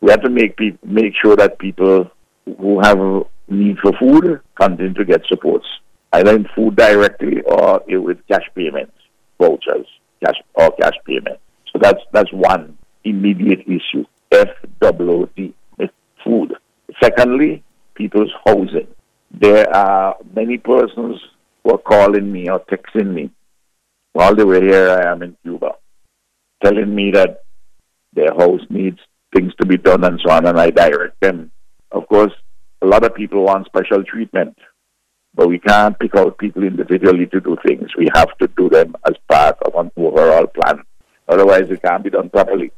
We have to make sure that people who have a need for food continue to get supports, either in food directly or with cash payments, vouchers, cash payment. So that's one immediate issue. FWD, food. Secondly, people's housing. There are many persons who are calling me or texting me while they were here. I am in Cuba, telling me that their house needs things to be done and so on, and I direct them. Of course, a lot of people want special treatment, but we can't pick out people individually to do things. We have to do them as part of an overall plan. Otherwise, it can't be done properly.